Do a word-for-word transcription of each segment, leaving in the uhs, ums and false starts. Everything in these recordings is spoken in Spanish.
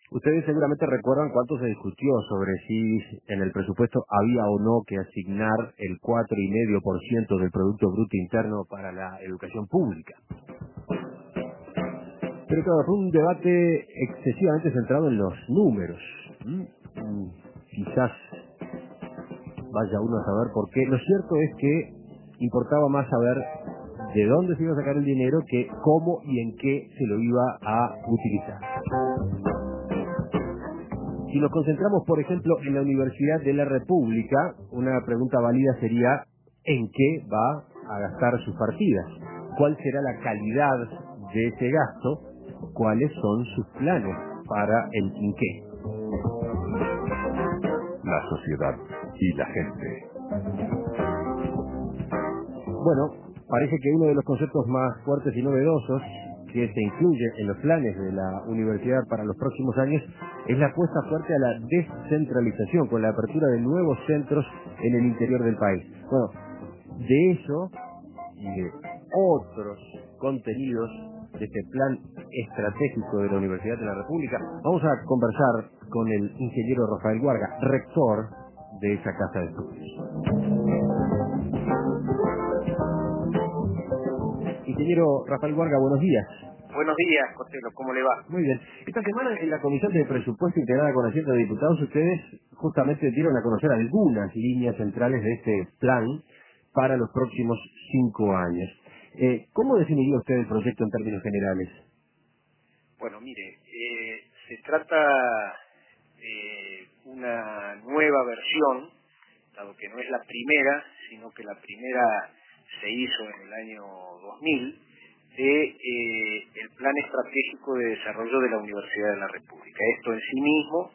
Ustedes seguramente recuerdan cuánto se discutió sobre si en el presupuesto había o no que asignar el cuatro coma cinco por ciento del Producto Bruto Interno para la educación pública. Pero claro, fue un debate excesivamente centrado en los números. ¿Mm? Mm, Quizás vaya uno a saber por qué. Lo cierto es que importaba más saber de dónde se iba a sacar el dinero que cómo y en qué se lo iba a utilizar. Si nos concentramos, por ejemplo, en la Universidad de la República, una pregunta válida sería ¿en qué va a gastar sus partidas? ¿Cuál será la calidad de ese gasto? ¿Cuáles son sus planes para el en qué? La sociedad y la gente. Bueno, parece que uno de los conceptos más fuertes y novedosos que se incluye en los planes de la universidad para los próximos años es la apuesta fuerte a la descentralización con la apertura de nuevos centros en el interior del país. Bueno, de eso y de otros contenidos de este plan estratégico de la Universidad de la República vamos a conversar con el ingeniero Rafael Guarga, rector de esa casa de estudios. Ingeniero Rafael Guarga, buenos días. Buenos días, Costello, ¿cómo le va? Muy bien. Esta semana en la Comisión de Presupuesto integrada con asiento de diputados, ustedes justamente dieron a conocer algunas líneas centrales de este plan para los próximos cinco años. Eh, ¿Cómo definiría usted el proyecto en términos generales? Bueno, mire, eh, se trata de una nueva versión, dado que no es la primera, sino que la primera se hizo en el año dos mil, de eh, el Plan Estratégico de Desarrollo de la Universidad de la República. Esto en sí mismo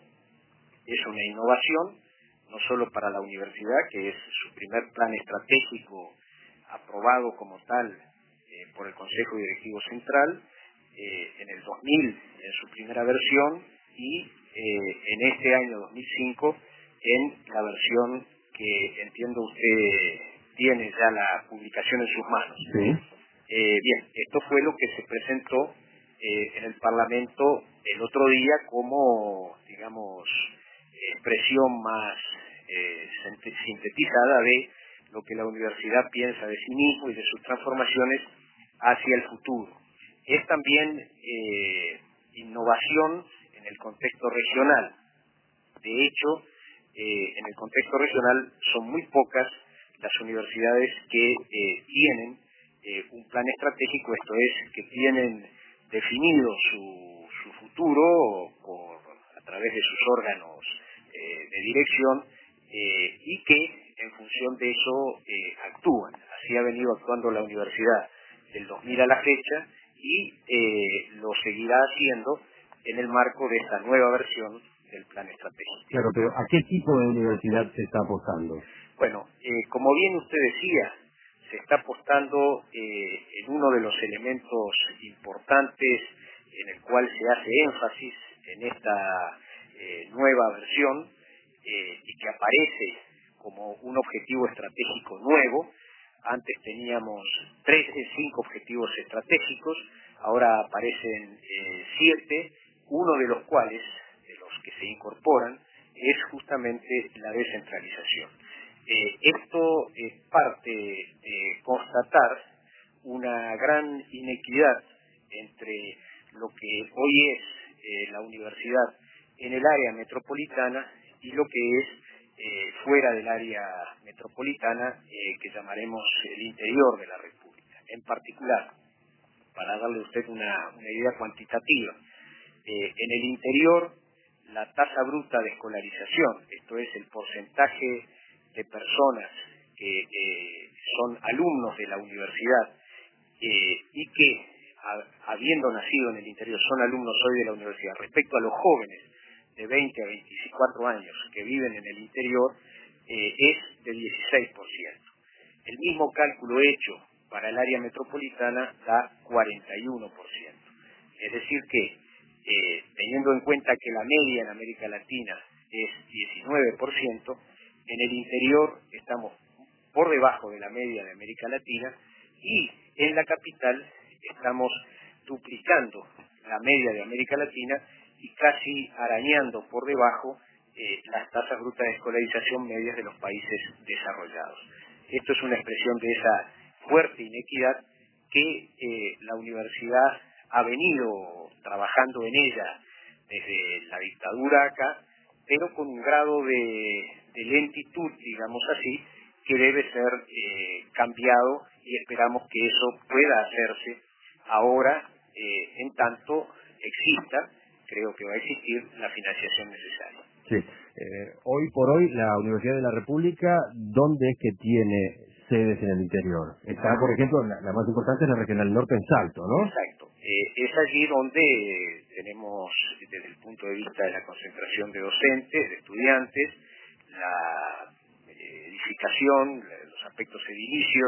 es una innovación, no solo para la universidad, que es su primer plan estratégico aprobado como tal eh, por el Consejo Directivo Central, eh, en el dos mil en su primera versión y eh, en este año dos mil cinco en la versión que entiendo usted tiene ya la publicación en sus manos. Sí. Eh, bien, esto fue lo que se presentó eh, en el Parlamento el otro día como, digamos, expresión más eh, sintetizada de lo que la universidad piensa de sí mismo y de sus transformaciones hacia el futuro. Es también eh, innovación en el contexto regional. De hecho, eh, en el contexto regional son muy pocas las universidades que eh, tienen eh, un plan estratégico, esto es, que tienen definido su, su futuro por, a través de sus órganos eh, de dirección eh, y que en función de eso eh, actúan. Así ha venido actuando la universidad del dos mil a la fecha y eh, lo seguirá haciendo en el marco de esta nueva versión del plan estratégico. Claro, pero ¿a qué tipo de universidad se está apostando? Bueno, eh, como bien usted decía, se está apostando eh, en uno de los elementos importantes en el cual se hace énfasis en esta eh, nueva versión eh, y que aparece como un objetivo estratégico nuevo. Antes teníamos tres de cinco objetivos estratégicos, ahora aparecen eh, siete, uno de los cuales, de los que se incorporan, es justamente la descentralización. Eh, esto es parte de constatar una gran inequidad entre lo que hoy es eh, la universidad en el área metropolitana y lo que es eh, fuera del área metropolitana, eh, que llamaremos el interior de la República. En particular, para darle a usted una, una idea cuantitativa, eh, en el interior la tasa bruta de escolarización, esto es el porcentaje de personas que eh, son alumnos de la universidad eh, y que, a, habiendo nacido en el interior, son alumnos hoy de la universidad, respecto a los jóvenes de veinte a veinticuatro años que viven en el interior, eh, es de dieciséis por ciento. El mismo cálculo hecho para el área metropolitana da cuarenta y uno por ciento. Es decir que, eh, teniendo en cuenta que la media en América Latina es diecinueve por ciento, en el interior estamos por debajo de la media de América Latina y en la capital estamos duplicando la media de América Latina y casi arañando por debajo eh, las tasas brutas de escolarización medias de los países desarrollados. Esto es una expresión de esa fuerte inequidad que eh, la universidad ha venido trabajando en ella desde la dictadura acá, pero con un grado de, de lentitud, digamos así, que debe ser eh, cambiado, y esperamos que eso pueda hacerse ahora, eh, en tanto exista, creo que va a existir, la financiación necesaria. Sí. Eh, hoy por hoy, la Universidad de la República, ¿dónde es que tiene sedes en el interior? Está, por ejemplo, la, la más importante es la Regional Norte en Salto, ¿no? Exacto. Eh, es allí donde eh, tenemos, desde el punto de vista de la concentración de docentes, de estudiantes, la eh, edificación, los aspectos edilicios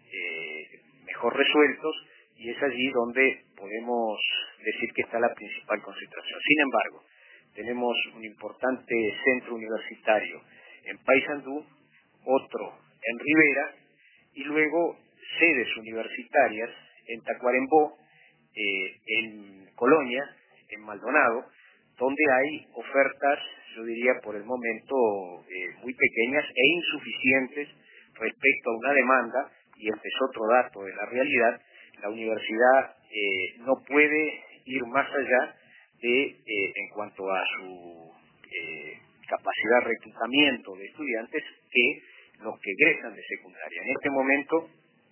eh, mejor resueltos, y es allí donde podemos decir que está la principal concentración. Sin embargo, tenemos un importante centro universitario en Paysandú, otro en Rivera, y luego sedes universitarias en Tacuarembó, eh, en Colonia, en Maldonado, donde hay ofertas, yo diría por el momento, eh, muy pequeñas e insuficientes respecto a una demanda, y este es otro dato de la realidad. La universidad eh, no puede ir más allá de, eh, en cuanto a su eh, capacidad de reclutamiento de estudiantes, que los que egresan de secundaria. En este momento,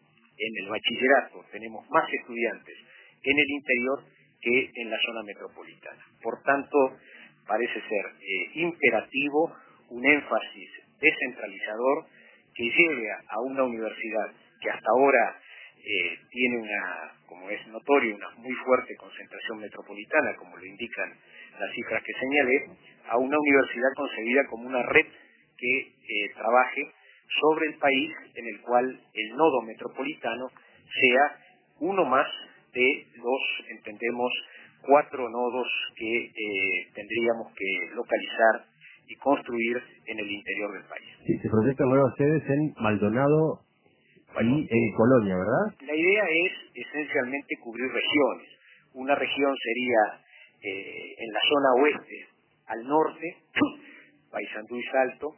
en el bachillerato, tenemos más estudiantes en el interior que en la zona metropolitana. Por tanto, parece ser eh, imperativo un énfasis descentralizador que lleve a una universidad que hasta ahora eh, tiene una, como es notorio, una muy fuerte concentración metropolitana, como lo indican las cifras que señalé, a una universidad concebida como una red que eh, trabaje sobre el país, en el cual el nodo metropolitano sea uno más de los, entendemos, cuatro nodos que eh, tendríamos que localizar y construir en el interior del país. Sí, se proyectan nuevas sedes en Maldonado Bueno, y en Colonia, ¿verdad? La idea es esencialmente cubrir regiones. Una región sería eh, en la zona oeste, al norte, Paysandú y Salto,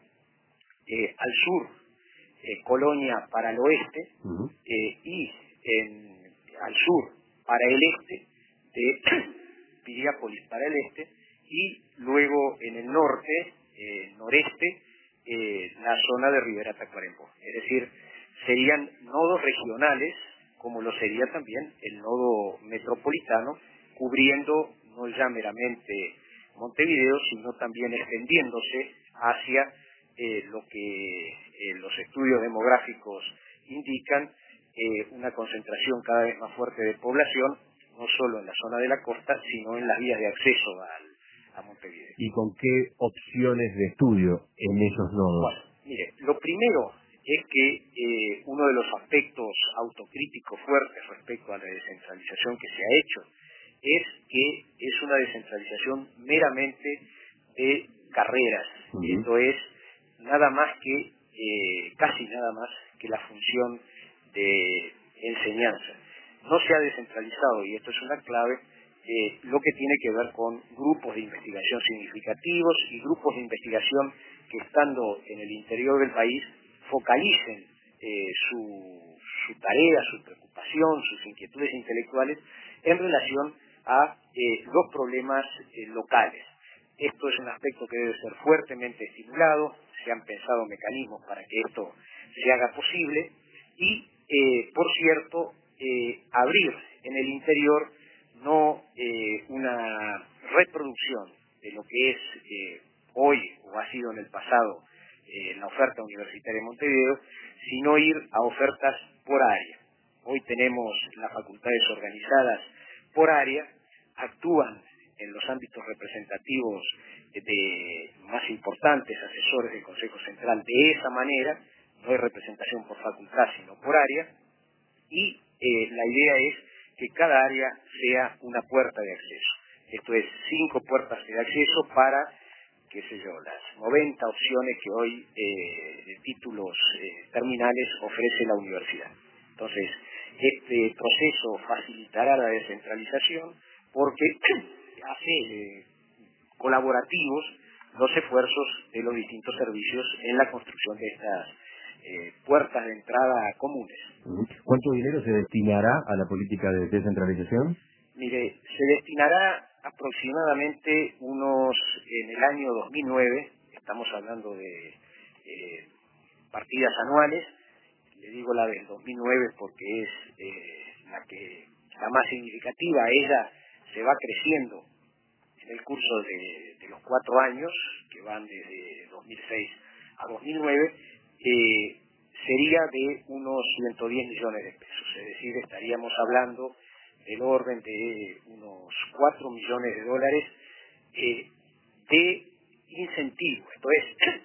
eh, al sur, eh, Colonia para el oeste, Uh-huh. eh, y en, al sur para el este, de Piriápolis para el este, y luego en el norte, eh, noreste, eh, la zona de Rivera Tacuarembó. Es decir, serían nodos regionales, como lo sería también el nodo metropolitano, cubriendo no ya meramente Montevideo, sino también extendiéndose hacia eh, lo que eh, los estudios demográficos indican, eh, una concentración cada vez más fuerte de población, no solo en la zona de la costa, sino en las vías de acceso al, a Montevideo. ¿Y con qué opciones de estudio en esos nodos? Bueno, mire, lo primero es que eh, uno de los aspectos autocríticos fuertes respecto a la descentralización que se ha hecho es que es una descentralización meramente de carreras. Uh-huh. Esto es nada más que, eh, casi nada más que la función de enseñanza. No se ha descentralizado, y esto es una clave, eh, lo que tiene que ver con grupos de investigación significativos y grupos de investigación que, estando en el interior del país, focalicen eh, su, su tarea, su preocupación, sus inquietudes intelectuales en relación a eh, los problemas eh, locales. Esto es un aspecto que debe ser fuertemente estimulado. Se han pensado mecanismos para que esto se haga posible y, eh, por cierto, eh, abrir en el interior no eh, una reproducción de lo que es eh, hoy o ha sido en el pasado eh, la oferta universitaria de Montevideo, sino ir a ofertas por área. Hoy tenemos las facultades organizadas por área, actúan en los ámbitos representativos de más importantes asesores del Consejo Central de esa manera. No hay representación por facultad sino por área, y eh, la idea es que cada área sea una puerta de acceso. Esto es, cinco puertas de acceso para, qué sé yo, las noventa opciones que hoy eh, de títulos eh, terminales ofrece la universidad. Entonces, este proceso facilitará la descentralización porque hace eh, colaborativos los esfuerzos de los distintos servicios en la construcción de estas eh, puertas de entrada comunes. ¿Cuánto dinero se destinará a la política de descentralización? Mire, se destinará aproximadamente unos, en el año dos mil nueve, estamos hablando de eh, partidas anuales, le digo la del dos mil nueve porque es eh, la que la más significativa, ella se va creciendo en el curso de, de los cuatro años, que van desde dos mil seis a dos mil nueve, eh, sería de unos ciento diez millones de pesos, es decir, estaríamos hablando del orden de unos cuatro millones de dólares eh, de incentivo. Entonces,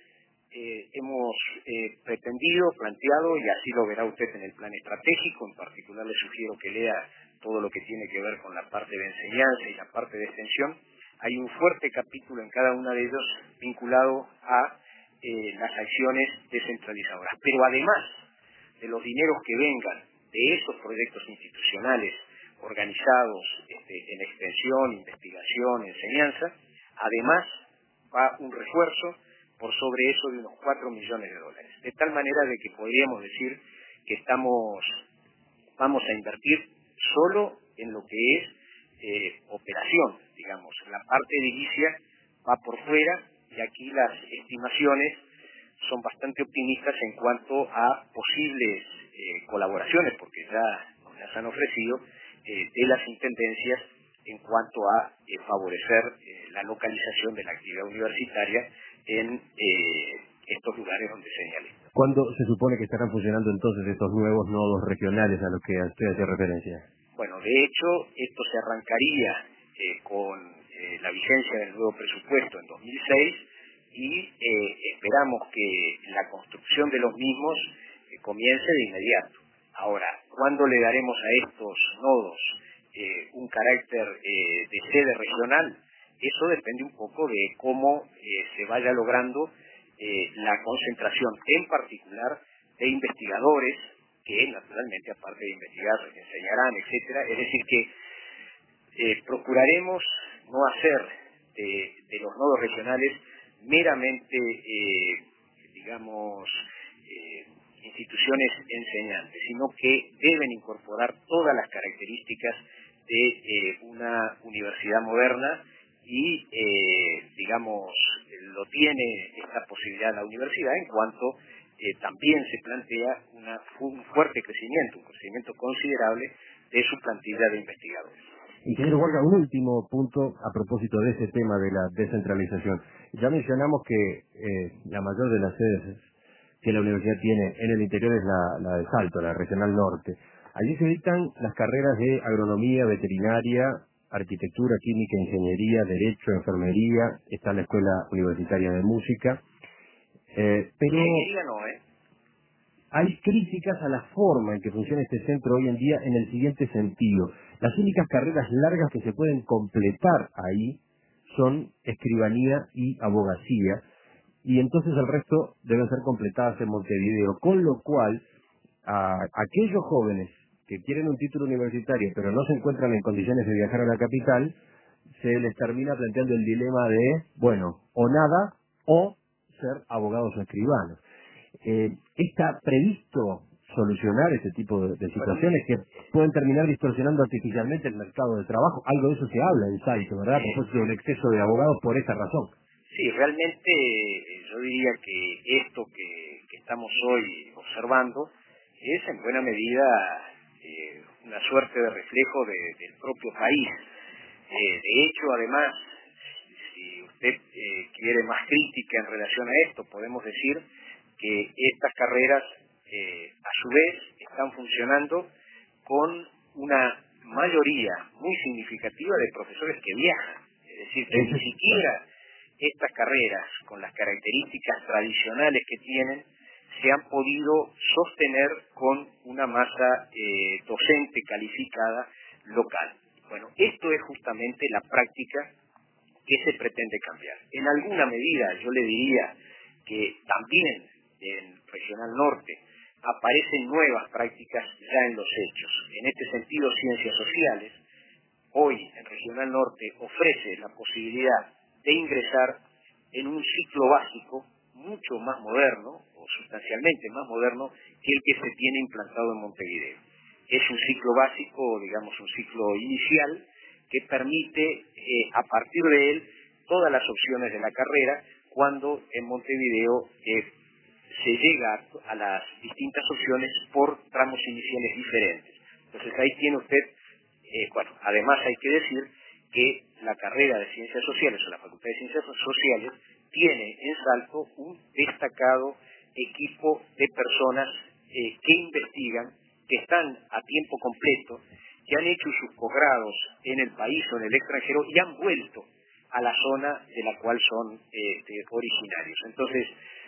eh, hemos eh, pretendido, planteado, y así lo verá usted en el plan estratégico, en particular le sugiero que lea todo lo que tiene que ver con la parte de enseñanza y la parte de extensión. Hay un fuerte capítulo en cada uno de ellos vinculado a eh, las acciones descentralizadoras. Pero además de los dineros que vengan de esos proyectos institucionales organizados este, en extensión, investigación, enseñanza, además va un refuerzo por sobre eso de unos cuatro millones de dólares. De tal manera de que podríamos decir que estamos, vamos a invertir solo en lo que es eh, operación, digamos. La parte edilicia va por fuera y aquí las estimaciones son bastante optimistas en cuanto a posibles eh, colaboraciones, porque ya nos las han ofrecido, eh, de las intendencias en cuanto a eh, favorecer eh, la localización de la actividad universitaria en eh, estos lugares donde señalé. ¿Cuándo se supone que estarán funcionando entonces estos nuevos nodos regionales a los que usted hace referencia? Bueno, de hecho, esto se arrancaría eh, con eh, la vigencia del nuevo presupuesto en dos mil seis y eh, esperamos que la construcción de los mismos eh, comience de inmediato. Ahora, ¿cuándo le daremos a estos nodos eh, un carácter eh, de sede regional? Eso depende un poco de cómo eh, se vaya logrando eh, la concentración, en particular, de investigadores que, naturalmente, aparte de investigar, enseñarán, etcétera. Es decir, que eh, procuraremos no hacer de, de los nodos regionales meramente, eh, digamos, eh, instituciones enseñantes, sino que deben incorporar todas las características de eh, una universidad moderna y, eh, digamos, lo tiene esta posibilidad la universidad en cuanto eh, también se plantea una, un fuerte crecimiento, un crecimiento considerable de su plantilla de investigadores. Ingeniero Huarca, un último punto a propósito de ese tema de la descentralización. Ya mencionamos que eh, la mayor de las sedes que la universidad tiene en el interior es la, la de Salto, la Regional Norte. Allí se dictan las carreras de agronomía, veterinaria, arquitectura, química, ingeniería, derecho, enfermería, está la Escuela Universitaria de Música. Eh, pero Ingeniería no, ¿eh? hay críticas a la forma en que funciona este centro hoy en día en el siguiente sentido. Las únicas carreras largas que se pueden completar ahí son escribanía y abogacía, y entonces el resto deben ser completadas en Montevideo, con lo cual a aquellos jóvenes que quieren un título universitario pero no se encuentran en condiciones de viajar a la capital, se les termina planteando el dilema de, bueno, o nada, o ser abogados o escribanos. Eh, ¿Está previsto solucionar este tipo de, de situaciones que pueden terminar distorsionando artificialmente el mercado de trabajo? Algo de eso se habla en Saito, ¿verdad? A propósito del exceso de abogados por esa razón. Sí, realmente eh, yo diría que esto que, que estamos hoy observando es en buena medida eh, una suerte de reflejo de, del propio país. Eh, de hecho, además, si usted eh, quiere más crítica en relación a esto, podemos decir que estas carreras eh, a su vez están funcionando con una mayoría muy significativa de profesores que viajan. Es decir, que ni siquiera estas carreras, con las características tradicionales que tienen, se han podido sostener con una masa eh, docente calificada local. Bueno, esto es justamente la práctica que se pretende cambiar. En alguna medida yo le diría que también en Regional Norte aparecen nuevas prácticas ya en los hechos. En este sentido, Ciencias Sociales, hoy en Regional Norte ofrece la posibilidad de ingresar en un ciclo básico mucho más moderno, o sustancialmente más moderno, que el que se tiene implantado en Montevideo. Es un ciclo básico, digamos un ciclo inicial, que permite eh, a partir de él todas las opciones de la carrera, cuando en Montevideo eh, se llega a las distintas opciones por tramos iniciales diferentes. Entonces ahí tiene usted, eh, bueno, además hay que decir que la carrera de Ciencias Sociales o la Facultad de Ciencias Sociales tiene en Salto un destacado equipo de personas eh, que investigan, que están a tiempo completo, que han hecho sus posgrados en el país o en el extranjero y han vuelto a la zona de la cual son eh, originarios. Entonces,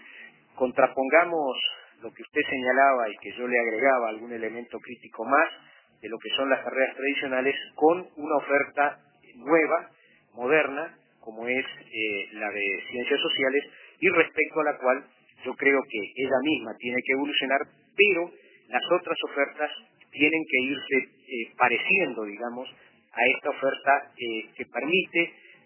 contrapongamos lo que usted señalaba y que yo le agregaba algún elemento crítico más de lo que son las carreras tradicionales con una oferta nueva, moderna, como es eh, la de Ciencias Sociales, y respecto a la cual yo creo que ella misma tiene que evolucionar, pero las otras ofertas tienen que irse eh, pareciendo, digamos, a esta oferta eh, que permite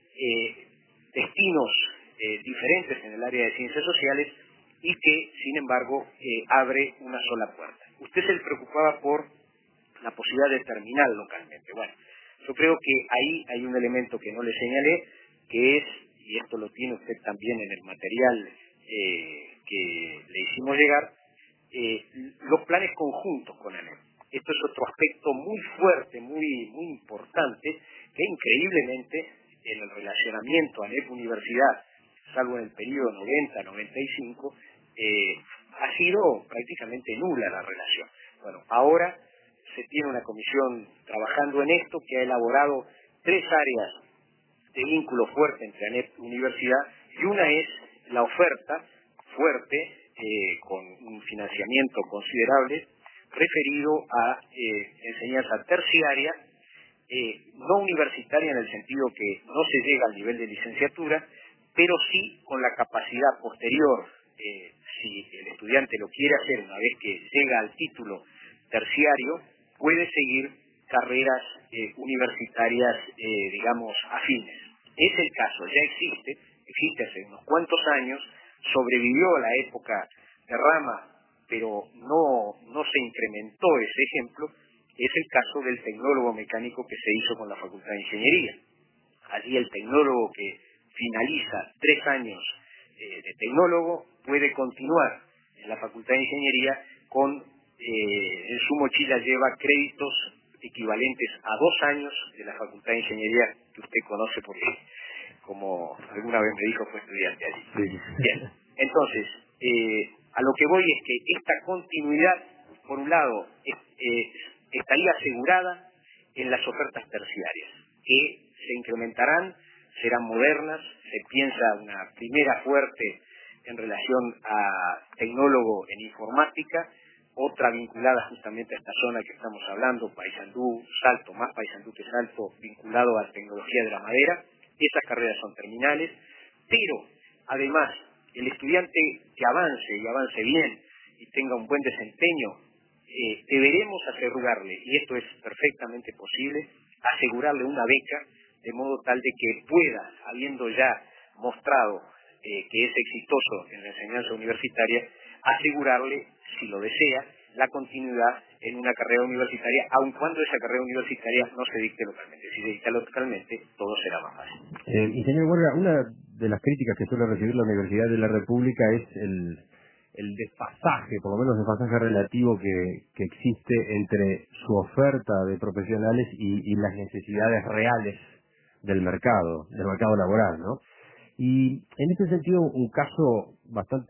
eh, destinos eh, diferentes en el área de Ciencias Sociales y que, sin embargo, eh, abre una sola puerta. Usted se preocupaba por la posibilidad de terminar localmente. Bueno, yo creo que ahí hay un elemento que no le señalé, que es, y esto lo tiene usted también en el material eh, que le hicimos llegar, eh, los planes conjuntos con ANEP. Esto es otro aspecto muy fuerte, muy, muy importante, que increíblemente en el relacionamiento ANEP-Universidad, salvo en el periodo noventa a noventa y cinco, eh, ha sido prácticamente nula la relación. Bueno, ahora se tiene una comisión trabajando en esto que ha elaborado tres áreas de vínculo fuerte entre ANEP y Universidad, y una es la oferta fuerte, eh, con un financiamiento considerable, referido a eh, enseñanza terciaria, eh, no universitaria en el sentido que no se llega al nivel de licenciatura, pero sí con la capacidad posterior, eh, si el estudiante lo quiere hacer una vez que llega al título terciario, puede seguir carreras eh, universitarias, eh, digamos, afines. Es el caso, ya existe, existe hace unos cuantos años, sobrevivió a la época de Rama, pero no, no se incrementó ese ejemplo, es el caso del tecnólogo mecánico que se hizo con la Facultad de Ingeniería. Allí el tecnólogo que finaliza tres años eh, de tecnólogo puede continuar en la Facultad de Ingeniería con, eh, en su mochila lleva créditos equivalentes a dos años de la Facultad de Ingeniería, que usted conoce porque, como alguna vez me dijo, fue estudiante allí. Sí. Bien, entonces, eh, a lo que voy es que esta continuidad, por un lado, es, eh, estaría asegurada en las ofertas terciarias, que se incrementarán, serán modernas, se piensa una primera fuerte en relación a tecnólogo en informática, otra vinculada justamente a esta zona que estamos hablando, Paysandú, Salto, más Paysandú que Salto, vinculado a la tecnología de la madera. Esas carreras son terminales, pero además el estudiante que avance y avance bien y tenga un buen desempeño, eh, deberemos asegurarle, y esto es perfectamente posible, asegurarle una beca de modo tal de que pueda, habiendo ya mostrado eh, que es exitoso en la enseñanza universitaria, asegurarle, si lo desea, la continuidad en una carrera universitaria, aun cuando esa carrera universitaria no se dicte localmente. Si se dicta localmente, todo será más fácil. Eh, y señor Huerga, una de las críticas que suele recibir la Universidad de la República es el, el desfasaje, por lo menos desfasaje relativo que, que existe entre su oferta de profesionales y, y las necesidades reales del mercado, del mercado laboral, ¿no? Y en este sentido, un caso bastante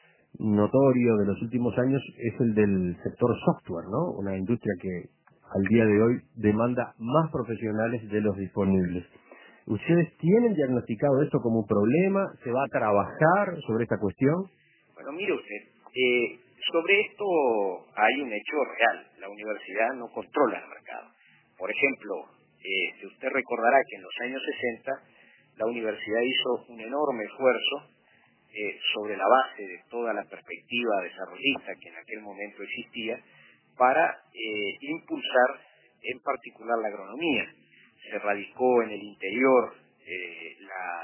notorio de los últimos años es el del sector software, ¿no? Una industria que al día de hoy demanda más profesionales de los disponibles. ¿Ustedes tienen diagnosticado esto como un problema? ¿Se va a trabajar sobre esta cuestión? Bueno, mire usted, eh, sobre esto hay un hecho real. La universidad no controla el mercado. Por ejemplo, eh, si usted recordará que en los años sesenta la universidad hizo un enorme esfuerzo eh, sobre la base de toda la perspectiva desarrollista que en aquel momento existía para eh, impulsar en particular la agronomía. Se radicó en el interior eh, la estación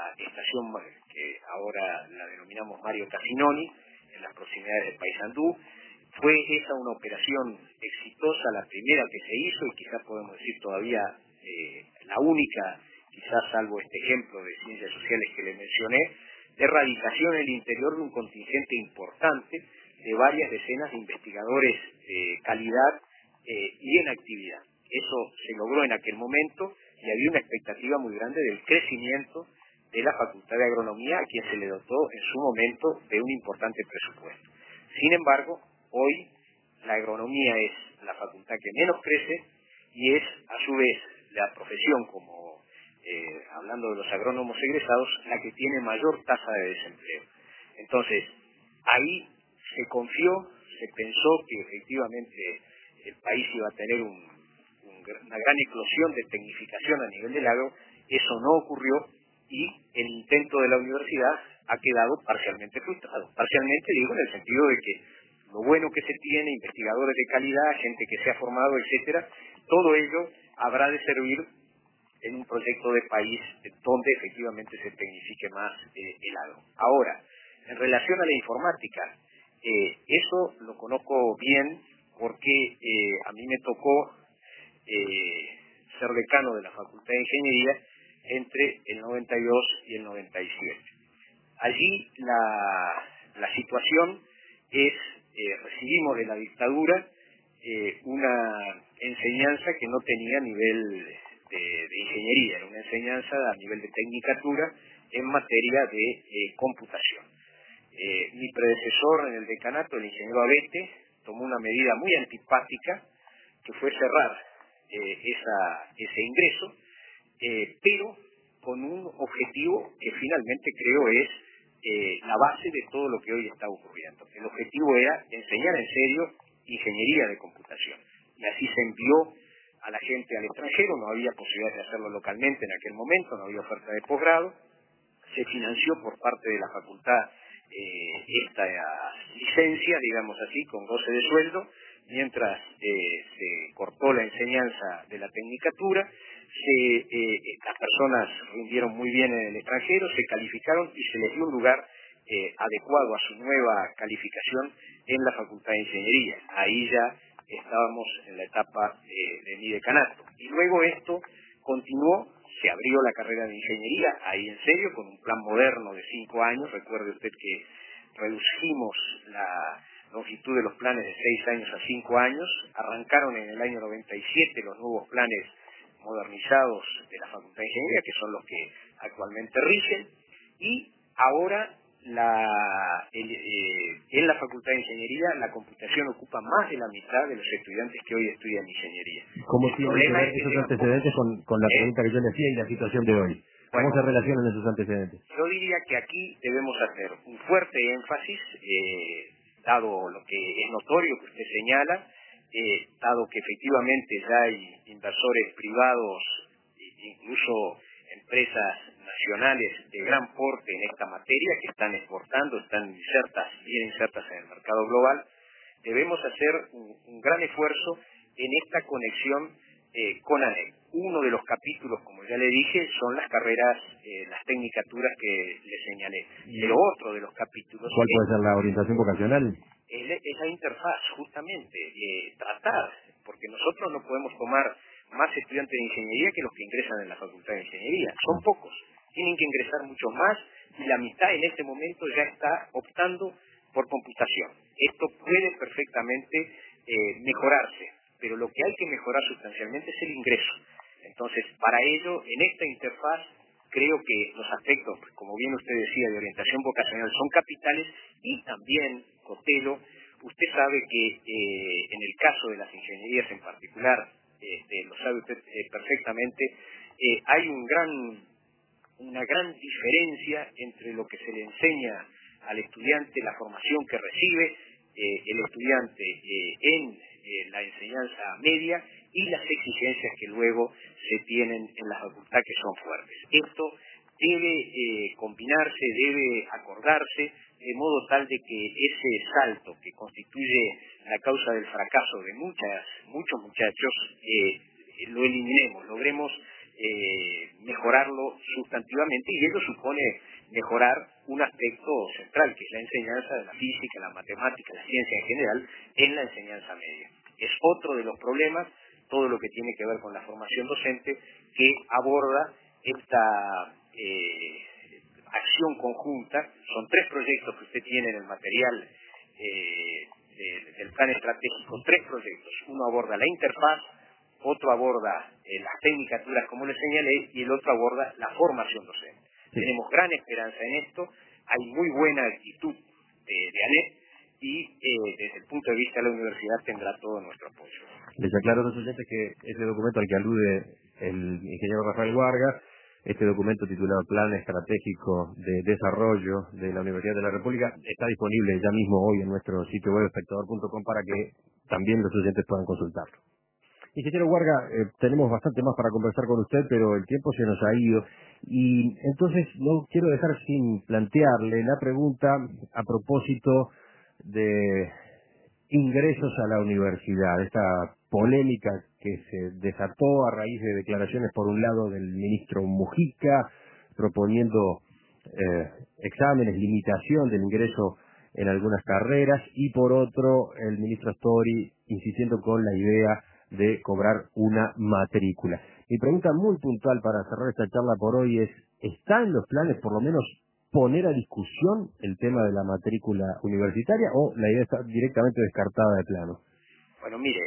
ubicación que ahora la denominamos Mario Casinoni, en las proximidades de Paysandú. Fue esa una operación exitosa, la primera que se hizo, y quizás podemos decir todavía eh, la única, quizás salvo este ejemplo de ciencias sociales que le mencioné, de erradicación en el interior de un contingente importante de varias decenas de investigadores de calidad eh, y en actividad. Eso se logró en aquel momento y había una expectativa muy grande del crecimiento de la Facultad de Agronomía, a quien se le dotó en su momento de un importante presupuesto. Sin embargo, hoy la agronomía es la facultad que menos crece y es, a su vez, la profesión, como eh, hablando de los agrónomos egresados, la que tiene mayor tasa de desempleo. Entonces, ahí se confió, se pensó que efectivamente el país iba a tener un, un, una gran eclosión de tecnificación a nivel del agro. Eso no ocurrió y el intento de la universidad ha quedado parcialmente frustrado. Parcialmente digo en el sentido de que lo bueno que se tiene, investigadores de calidad, gente que se ha formado, etcétera, todo ello habrá de servir en un proyecto de país donde efectivamente se tecnifique más eh, el agro. Ahora, en relación a la informática, eh, eso lo conozco bien porque eh, a mí me tocó eh, ser decano de la Facultad de Ingeniería entre el noventa y dos y el noventa y siete. Allí la, la situación es, eh, recibimos de la dictadura eh, una enseñanza que no tenía nivel de, de ingeniería, era una enseñanza a nivel de tecnicatura en materia de eh, computación. Eh, mi predecesor en el decanato, el ingeniero Abete, tomó una medida muy antipática que fue cerrar eh, esa, ese ingreso, eh, pero con un objetivo que finalmente creo es eh, la base de todo lo que hoy está ocurriendo. El objetivo era enseñar en serio ingeniería de computación. Y así se envió a la gente al extranjero, no había posibilidad de hacerlo localmente en aquel momento, no había oferta de posgrado, se financió por parte de la facultad eh, esta licencia, digamos así, con goce de sueldo, mientras eh, se cortó la enseñanza de la tecnicatura, se, eh, las personas rindieron muy bien en el extranjero, se calificaron y se les dio un lugar eh, adecuado a su nueva calificación en la Facultad de Ingeniería. Ahí ya estábamos en la etapa eh, de mi decanato. Y luego esto continuó, se abrió la carrera de Ingeniería, ahí en serio, con un plan moderno de cinco años. Recuerde usted que reducimos la longitud de los planes de seis años a cinco años. Arrancaron en el año noventa y siete los nuevos planes modernizados de la Facultad de Ingeniería, que son los que actualmente rigen, y ahora la, el, eh, en la Facultad de Ingeniería la computación ocupa más de la mitad de los estudiantes que hoy estudian Ingeniería. ¿Cómo tienen que ver esos antecedentes con, con la pregunta que yo le hacía y la situación de hoy? ¿Cómo Bueno, se relacionan esos antecedentes? Yo diría que aquí debemos hacer un fuerte énfasis, eh, dado lo que es notorio que usted señala, eh, dado que efectivamente ya hay inversores privados, incluso empresas nacionales de gran porte en esta materia, que están exportando, están insertas, bien insertas en el mercado global. Debemos hacer un, un gran esfuerzo en esta conexión eh, con ANEC. Uno de los capítulos, como ya le dije, son las carreras, eh, las tecnicaturas que le señalé. Pero otro de los capítulos... ¿Cuál puede ser la orientación vocacional? Es, es la interfaz, justamente, eh, tratar, porque nosotros no podemos tomar más estudiantes de ingeniería que los que ingresan en la Facultad de Ingeniería. Son pocos, tienen que ingresar muchos más y la mitad en este momento ya está optando por computación. Esto puede perfectamente eh, mejorarse, pero lo que hay que mejorar sustancialmente es el ingreso. Entonces, para ello, en esta interfaz, creo que los aspectos, como bien usted decía, de orientación vocacional son capitales y también, Cotelo, usted sabe que eh, en el caso de las ingenierías en particular, este, lo sabe usted eh, perfectamente, eh, hay un gran, una gran diferencia entre lo que se le enseña al estudiante, la formación que recibe eh, el estudiante eh, en eh, la enseñanza media y las exigencias que luego se tienen en la facultad, que son fuertes. Esto debe eh, combinarse, debe acordarse, de modo tal de que ese salto que constituye la causa del fracaso de muchas, muchos muchachos, eh, lo eliminemos, logremos eh, mejorarlo sustantivamente, y ello supone mejorar un aspecto central, que es la enseñanza de la física, la matemática, la ciencia en general, en la enseñanza media. Es otro de los problemas, todo lo que tiene que ver con la formación docente, que aborda esta eh, acción conjunta. Son tres proyectos que usted tiene en el material eh, de, del plan estratégico, tres proyectos. Uno aborda la interfaz, otro aborda eh, las tecnicaturas, como le señalé, y el otro aborda la formación docente. Sí. Tenemos gran esperanza en esto, hay muy buena actitud de, de ANEP, y eh, desde el punto de vista de la universidad tendrá todo nuestro apoyo. Les aclaro a los oyentes que este documento al que alude el ingeniero Rafael Vargas, este documento titulado Plan Estratégico de Desarrollo de la Universidad de la República, está disponible ya mismo hoy en nuestro sitio web espectador punto com para que también los oyentes puedan consultarlo. Ingeniero Varga, eh, tenemos bastante más para conversar con usted, pero el tiempo se nos ha ido. Y entonces no quiero dejar sin plantearle la pregunta a propósito de ingresos a la universidad, esta polémica que se desató a raíz de declaraciones por un lado del ministro Mujica proponiendo eh, exámenes, limitación del ingreso en algunas carreras, y por otro el ministro Astori insistiendo con la idea de cobrar una matrícula. Mi pregunta muy puntual para cerrar esta charla por hoy es, ¿está en los planes por lo menos poner a discusión el tema de la matrícula universitaria, o la idea está directamente descartada de plano? Bueno, mire,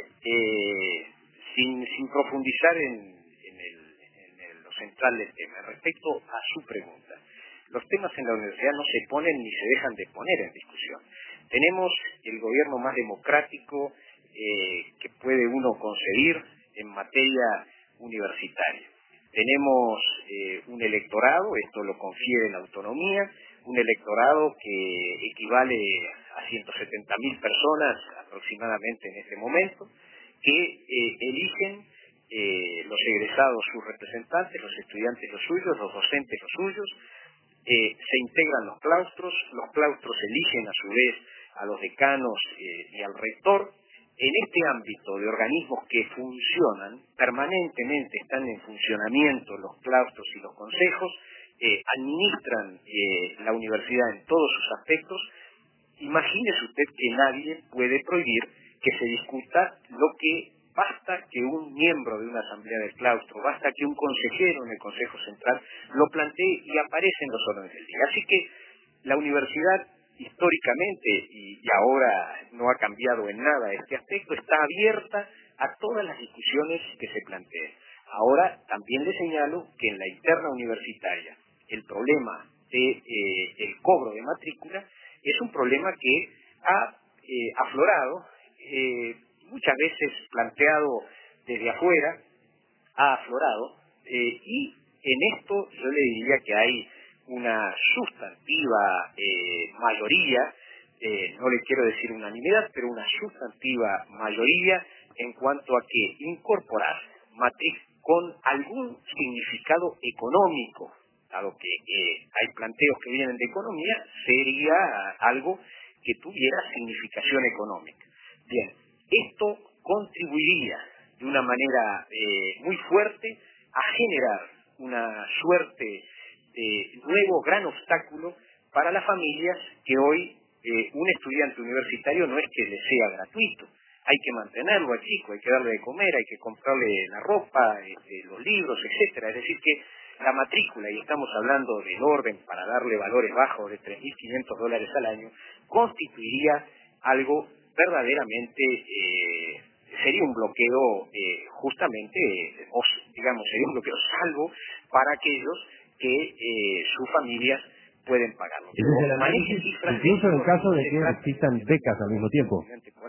eh, sin, sin profundizar en, en, el, en el, lo central del tema, respecto a su pregunta, los temas en la universidad no se ponen ni se dejan de poner en discusión. Tenemos el gobierno más democrático eh, que puede uno concebir en materia universitaria. Tenemos eh, un electorado, esto lo confiere la autonomía, un electorado que equivale a ciento setenta mil personas aproximadamente en este momento, que eh, eligen eh, los egresados sus representantes, los estudiantes los suyos, los docentes los suyos, eh, se integran los claustros, los claustros eligen a su vez a los decanos eh, y al rector. En este ámbito de organismos que funcionan, permanentemente están en funcionamiento los claustros y los consejos, eh, administran eh, la universidad en todos sus aspectos. Imagínese usted que nadie puede prohibir que se discuta lo que basta que un miembro de una asamblea del claustro, basta que un consejero en el Consejo Central lo plantee y aparece en los órdenes del día. Así que la universidad, históricamente, y, y ahora no ha cambiado en nada este aspecto, está abierta a todas las discusiones que se planteen. Ahora también le señalo que en la interna universitaria el problema de eh, el cobro de matrícula es un problema que ha eh, aflorado, eh, muchas veces planteado desde afuera, ha aflorado, eh, y en esto yo le diría que hay una sustantiva eh, mayoría, eh, no le quiero decir unanimidad, pero una sustantiva mayoría en cuanto a que incorporar matriz con algún significado económico, dado que eh, hay planteos que vienen de economía, sería algo que tuviera significación económica. Bien, esto contribuiría de una manera eh, muy fuerte a generar una suerte de nuevo gran obstáculo para las familias, que hoy eh, un estudiante universitario no es que le sea gratuito, hay que mantenerlo al chico, hay que darle de comer, hay que comprarle la ropa, este, los libros, etcétera. Es decir que la matrícula, y estamos hablando del orden para darle valores bajos de tres mil quinientos dólares al año, constituiría algo verdaderamente, eh, sería un bloqueo eh, justamente, eh, o, digamos, sería un bloqueo salvo para aquellos que eh, sus familias pueden pagarlo. Es el análisis, incluso en el caso de que existan becas al mismo tiempo.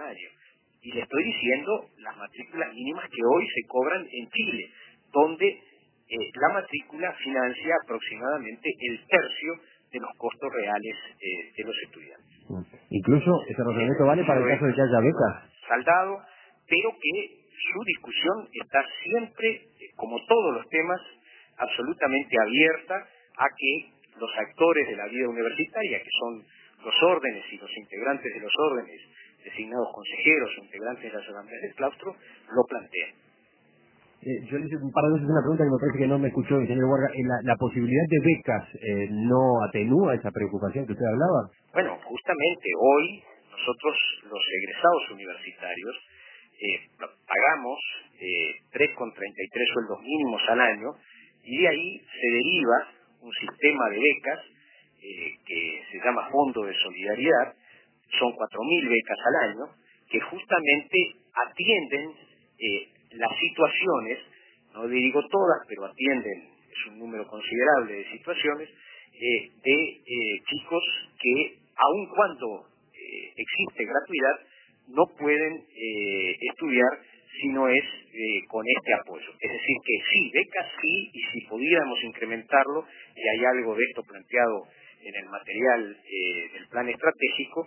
Y le estoy diciendo las matrículas mínimas que hoy se cobran en Chile, donde eh, la matrícula financia aproximadamente el tercio de los costos reales eh, de los estudiantes. Incluso ese razonamiento vale para el caso de que haya becas. Saldado, pero que su discusión está siempre, eh, como todos los temas, absolutamente abierta a que los actores de la vida universitaria, que son los órdenes y los integrantes de los órdenes, designados consejeros o integrantes de las asambleas del claustro, lo planteen. Eh, yo le hice un par de veces una pregunta que me parece que no me escuchó el señor Huarga. ¿La, la posibilidad de becas eh, no atenúa esa preocupación que usted hablaba? Bueno, justamente hoy nosotros los egresados universitarios eh, pagamos eh, tres coma treinta y tres sueldos mínimos al año y de ahí se deriva un sistema de becas eh, que se llama Fondo de Solidaridad. Son cuatro mil becas al año que justamente atienden eh, las situaciones, no digo todas, pero atienden, es un número considerable de situaciones, eh, de eh, chicos que, aun cuando eh, existe gratuidad, no pueden eh, estudiar si no es eh, con este apoyo. Es decir, que sí, becas sí, y si pudiéramos incrementarlo, y hay algo de esto planteado en el material eh, del plan estratégico,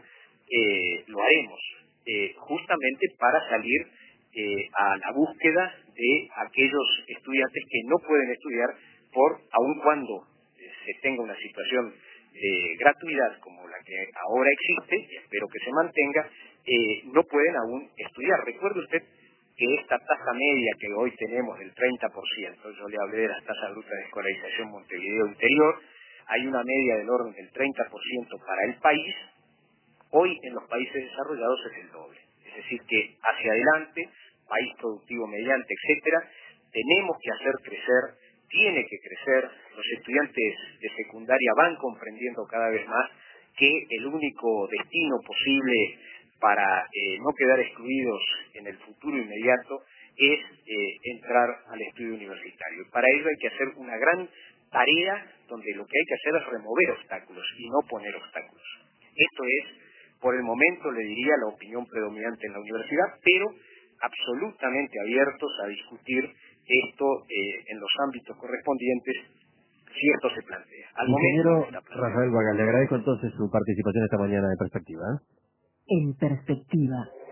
eh, lo haremos, eh, justamente para salir eh, a la búsqueda de aquellos estudiantes que no pueden estudiar por, aun cuando eh, se tenga una situación de gratuidad como la que ahora existe, y espero que se mantenga, eh, no pueden aún estudiar. Recuerde usted que esta tasa media que hoy tenemos del treinta por ciento, yo le hablé de las tasas brutas de escolarización Montevideo Interior, hay una media del orden del treinta por ciento para el país, hoy en los países desarrollados es el doble. Es decir, que hacia adelante, país productivo mediante, etcétera, tenemos que hacer crecer, tiene que crecer, los estudiantes de secundaria van comprendiendo cada vez más que el único destino posible para eh, no quedar excluidos en el futuro inmediato es eh, entrar al estudio universitario. Para ello hay que hacer una gran tarea donde lo que hay que hacer es remover obstáculos y no poner obstáculos. Esto es, por el momento, le diría, la opinión predominante en la universidad, pero absolutamente abiertos a discutir esto eh, en los ámbitos correspondientes si esto se plantea. Al Ingeniero momento no Rafael Huarga, le agradezco entonces su participación esta mañana de Perspectiva. ¿eh? En Perspectiva.